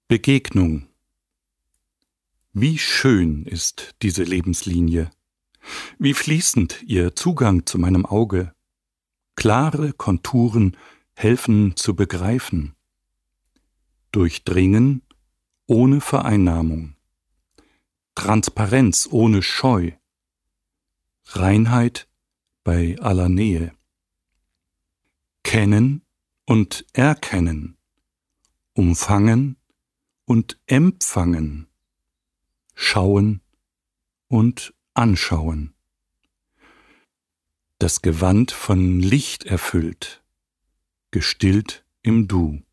Begegnung. Wie schön ist diese Lebenslinie, wie fließend ihr Zugang zu meinem Auge. Klare Konturen helfen zu begreifen. Durchdringen ohne Vereinnahmung. Transparenz ohne Scheu. Reinheit bei aller Nähe. Kennen und erkennen. Umfangen und empfangen. Schauen und anschauen. Das Gewand von Licht erfüllt, gestillt im Du.